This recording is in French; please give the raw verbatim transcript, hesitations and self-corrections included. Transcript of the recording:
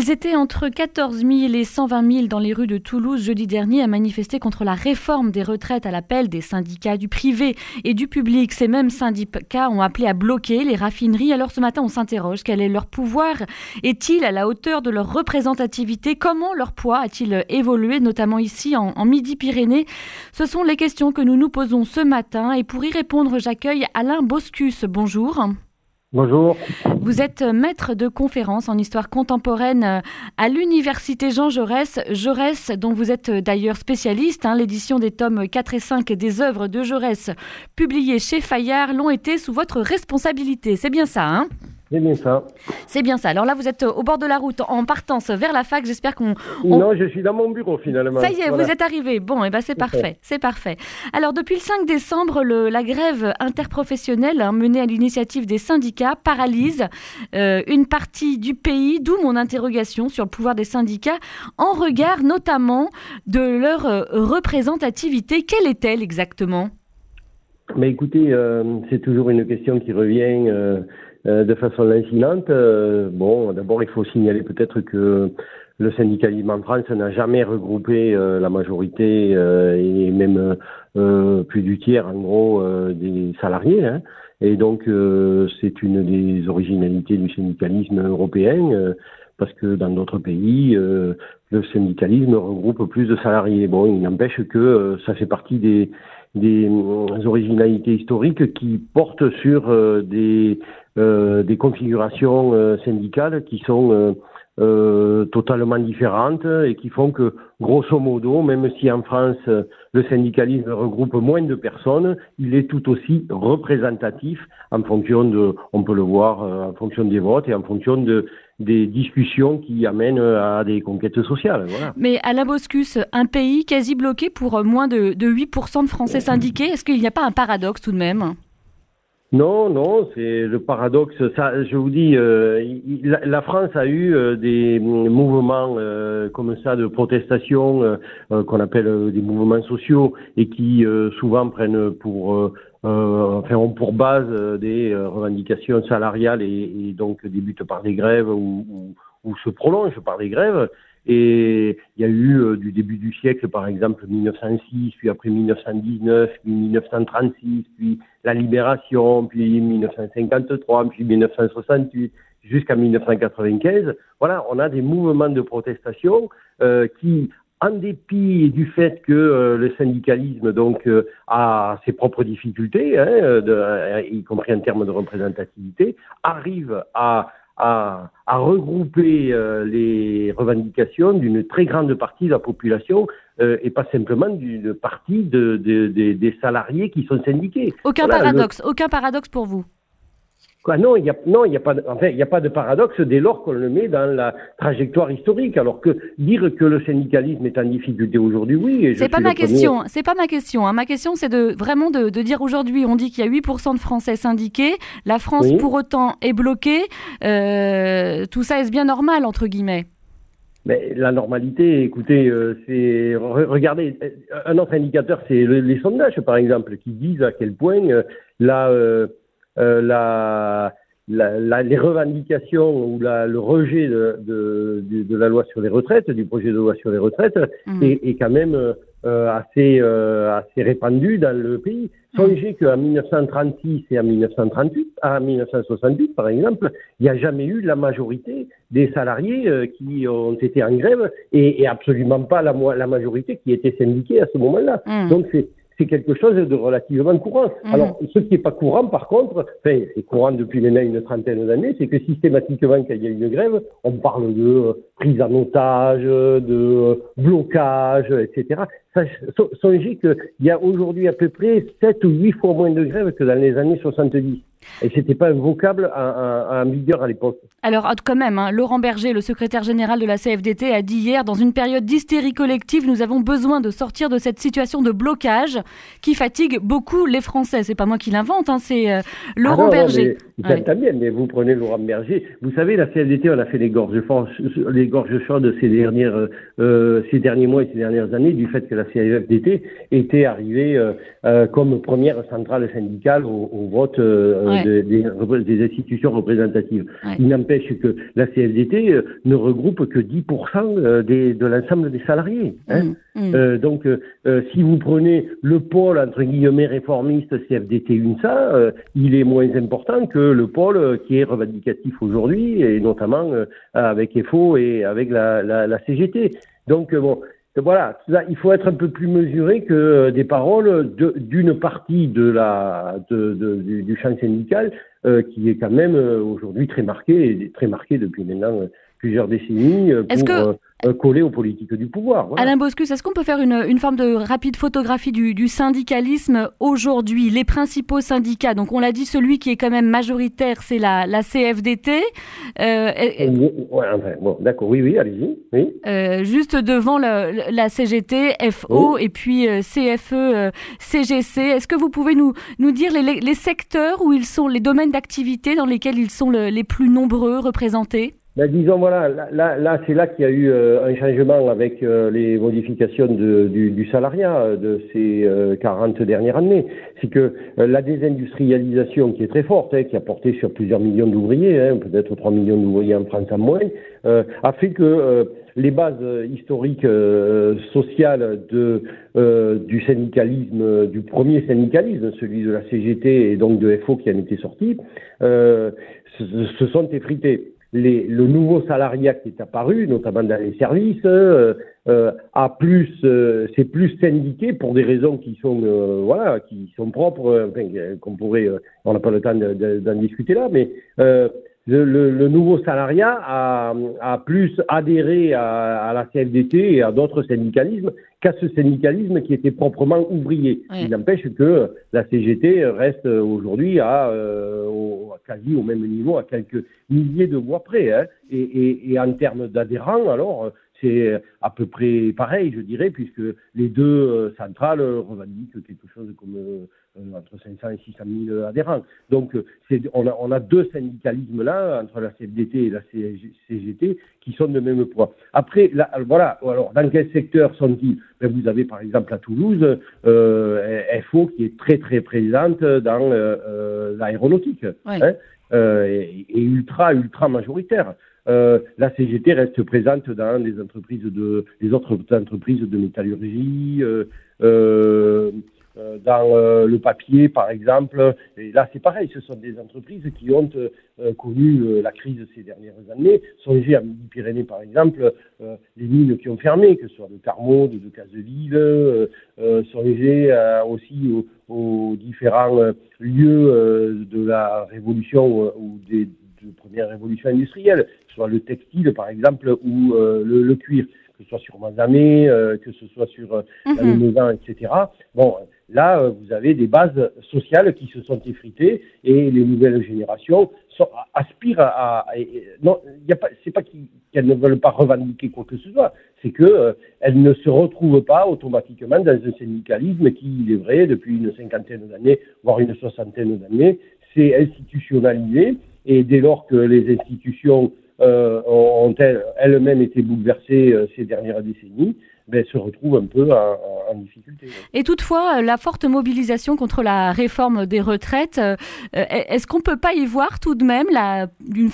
Ils étaient entre quatorze mille et cent vingt mille dans les rues de Toulouse jeudi dernier à manifester contre la réforme des retraites à l'appel des syndicats du privé et du public. Ces mêmes syndicats ont appelé à bloquer les raffineries. Alors ce matin, on s'interroge. Quel est leur pouvoir? Est-il à la hauteur de leur représentativité? Comment leur poids a-t-il évolué, notamment ici en, en Midi-Pyrénées? Ce sont les questions que nous nous posons ce matin. Et pour y répondre, j'accueille Alain Boscus. Bonjour. Bonjour. Vous êtes maître de conférences en histoire contemporaine à l'université Jean Jaurès. Jaurès, dont vous êtes d'ailleurs spécialiste. Hein, l'édition des tomes quatre et cinq des œuvres de Jaurès publiées chez Fayard l'ont été sous votre responsabilité. C'est bien ça, hein? C'est bien ça. C'est bien ça. Alors là, vous êtes au bord de la route en partance vers la fac. J'espère qu'on... On... Non, je suis dans mon bureau finalement. Ça y est, voilà. Vous êtes arrivé. Bon, et eh ben c'est parfait. C'est parfait. Alors, depuis le cinq décembre, le, la grève interprofessionnelle hein, menée à l'initiative des syndicats paralyse euh, une partie du pays, d'où mon interrogation sur le pouvoir des syndicats en regard notamment de leur euh, représentativité. Quelle est-elle exactement? Mais écoutez, euh, c'est toujours une question qui revient... Euh, de façon lancinante. Euh, bon, d'abord, il faut signaler peut-être que le syndicalisme en France n'a jamais regroupé euh, la majorité euh, et même euh, plus du tiers, en gros, euh, des salariés. Hein. Et donc, euh, c'est une des originalités du syndicalisme européen, euh, parce que dans d'autres pays, euh, le syndicalisme regroupe plus de salariés. Bon, il n'empêche que euh, ça fait partie des, des originalités historiques qui portent sur euh, des Euh, des configurations euh, syndicales qui sont euh, euh, totalement différentes et qui font que, grosso modo, même si en France euh, le syndicalisme regroupe moins de personnes, il est tout aussi représentatif en fonction de, on peut le voir, euh, en fonction des votes et en fonction de des discussions qui amènent à des conquêtes sociales. Voilà. Mais Alain Boscus, un pays quasi bloqué pour moins de, de huit pour cent de Français syndiqués, est-ce qu'il n'y a pas un paradoxe tout de même ? Non, non, c'est le paradoxe. Ça, je vous dis, euh, la, la France a eu euh, des mouvements euh, comme ça de protestation euh, qu'on appelle euh, des mouvements sociaux et qui euh, souvent prennent pour, euh, euh, enfin, ont pour base euh, des euh, revendications salariales et, et donc débutent par des grèves ou, ou, ou se prolongent par des grèves. Et il y a eu euh, du début du siècle, par exemple, mille neuf cent six, puis après mille neuf cent dix-neuf, puis mille neuf cent trente-six, puis la Libération, puis mille neuf cent cinquante-trois, puis mille neuf cent soixante-huit, jusqu'à mille neuf cent quatre-vingt-quinze. Voilà, on a des mouvements de protestation euh, qui, en dépit du fait que euh, le syndicalisme donc euh, a ses propres difficultés, hein, de, euh, y compris en termes de représentativité, arrivent à À, à regrouper euh, les revendications d'une très grande partie de la population euh, et pas simplement d'une partie de, de, de, des salariés qui sont syndiqués. Aucun voilà, paradoxe, le... aucun paradoxe pour vous. Quoi, non, il y a non, il y a pas, de, enfin, il y a pas de paradoxe dès lors qu'on le met dans la trajectoire historique. Alors que dire que le syndicalisme est en difficulté aujourd'hui, oui. Et je c'est pas suis ma le question. premier... C'est pas ma question. Hein. Ma question, c'est de vraiment de, de dire aujourd'hui, on dit qu'il y a huit pour cent de Français syndiqués. La France, oui. Pour autant, est bloquée. Euh, tout ça est-ce bien normal entre guillemets? Mais la normalité, écoutez, euh, c'est regardez un autre indicateur, c'est le, les sondages par exemple, qui disent à quel point euh, la euh, Euh, la, la, la, les revendications ou la, le rejet de, de, de, de la loi sur les retraites, du projet de loi sur les retraites, mmh. est, est quand même euh, assez, euh, assez répandu dans le pays. Mmh. Songez qu'en mille neuf cent trente-six et en mille neuf cent trente-huit, à mille neuf cent soixante-huit par exemple, il n'y a jamais eu la majorité des salariés euh, qui ont été en grève et, et absolument pas la, la majorité qui était syndiquée à ce moment-là. Mmh. Donc c'est c'est quelque chose de relativement courant. Mmh. Alors, ce qui n'est pas courant, par contre, enfin, c'est courant depuis maintenant une trentaine d'années, c'est que systématiquement, quand il y a une grève, on parle de euh, prise en otage, de euh, blocage, et cetera. Ça, so, songez qu'il y a aujourd'hui à peu près sept ou huit fois moins de grèves que dans les années soixante-dix. Et c'était pas un vocable en, en, en vigueur à l'époque. Alors, quand même, hein, Laurent Berger, le secrétaire général de la C F D T, a dit hier, dans une période d'hystérie collective, nous avons besoin de sortir de cette situation de blocage qui fatigue beaucoup les Français. C'est pas moi qui l'invente, hein, c'est euh, Laurent ah non, Berger. Non, mais, ouais. bien, mais vous prenez Laurent Berger. Vous savez, la C F D T, on a fait les gorges, les gorges chaudes ces dernières, euh, ces derniers mois et ces dernières années, du fait que la C F D T était arrivée euh, euh, comme première centrale syndicale au, au vote. Euh, ouais. de, des, des institutions représentatives. Ouais. Il n'empêche que la C F D T euh, ne regroupe que dix pour cent des, de l'ensemble des salariés. Hein. Mmh, mmh. Euh, donc, euh, si vous prenez le pôle, entre guillemets, réformiste C F D T UNSA, euh, il est moins important que le pôle euh, qui est revendicatif aujourd'hui, et notamment euh, avec F O et avec la, la, la C G T. Donc, euh, bon... Voilà, il faut être un peu plus mesuré que des paroles de, d'une partie de la, de, de, du, du champ syndical euh, qui est quand même euh, aujourd'hui très marqué, et très marqué depuis maintenant euh, plusieurs décennies euh, pour que... euh, coller aux politiques du pouvoir. Voilà. Alain Boscus, est-ce qu'on peut faire une, une forme de rapide photographie du, du syndicalisme aujourd'hui? Les principaux syndicats, donc on l'a dit, celui qui est quand même majoritaire, c'est la, la C F D T. Euh, et, ouais, enfin, bon, d'accord, oui, oui, allez-y. Oui. Euh, juste devant le, la C G T, F O, oui. Et puis euh, C F E, euh, C G C. Est-ce que vous pouvez nous, nous dire les, les, les secteurs où ils sont, les domaines d'activité dans lesquels ils sont le, les plus nombreux représentés? Ben, disons, voilà, là, là, là c'est là qu'il y a eu euh, un changement avec euh, les modifications de, du, du salariat de ces euh, quarante dernières années. C'est que euh, la désindustrialisation qui est très forte, hein, qui a porté sur plusieurs millions d'ouvriers, hein, peut-être trois millions d'ouvriers en France en moins, euh, a fait que euh, les bases historiques euh, sociales de, euh, du syndicalisme, du premier syndicalisme, celui de la C G T et donc de F O qui en était sorti, euh, se, se sont effritées. Les, le nouveau salariat qui est apparu, notamment dans les services, euh, euh, a plus, euh, c'est plus syndiqué pour des raisons qui sont, euh, voilà, qui sont propres, enfin, qu'on pourrait, euh, on n'a pas le temps de, de, d'en discuter là, mais euh, le, le, le nouveau salariat a, a plus adhéré à, à la C F D T et à d'autres syndicalismes qu'à ce syndicalisme qui était proprement ouvrier. Oui. Il n'empêche que la C G T reste aujourd'hui à, euh, au, quasi au même niveau, à quelques milliers de voix près. Hein. Et, et, et en termes d'adhérents, alors, c'est à peu près pareil, je dirais, puisque les deux euh, centrales revendiquent quelque chose comme euh, entre cinq cents et six cent mille adhérents. Donc, c'est, on, a, on a deux syndicalismes là, entre la C F D T et la C G T, qui sont de même poids. Après, là, voilà, alors, dans quel secteur sont-ils? Ben, vous avez par exemple à Toulouse euh, F O qui est très très présente dans euh, euh, l'aéronautique, oui. hein, euh, et, et ultra ultra majoritaire. Euh, la C G T reste présente dans les entreprises de, les autres entreprises de métallurgie, euh, euh, dans euh, le papier par exemple. Et là c'est pareil, ce sont des entreprises qui ont euh, connu euh, la crise ces dernières années. Songez à Midi-Pyrénées par exemple, euh, les mines qui ont fermé, que ce soit de Carmaux, de, de Cazeville, euh, euh, songez euh, aussi aux, aux différents euh, lieux euh, de la révolution euh, ou des de première révolution industrielle, soit le textile par exemple ou euh, le, le cuir, que ce soit sur Mazamet, euh, que ce soit sur euh, mm-hmm. la Limousin, et cetera. Bon, là, euh, vous avez des bases sociales qui se sont effritées et les nouvelles générations sont, aspirent à... à, à non, y a pas, c'est pas qu'elles ne veulent pas revendiquer quoi que ce soit, c'est qu'elles euh, ne se retrouvent pas automatiquement dans un syndicalisme qui, il est vrai, depuis une cinquantaine d'années, voire une soixantaine d'années, s'est institutionnalisé. Et dès lors que les institutions euh, ont elles-mêmes été bouleversées euh, ces dernières décennies, ben, se retrouvent un peu en, en difficulté. Et toutefois, la forte mobilisation contre la réforme des retraites, euh, est-ce qu'on ne peut pas y voir tout de même la, une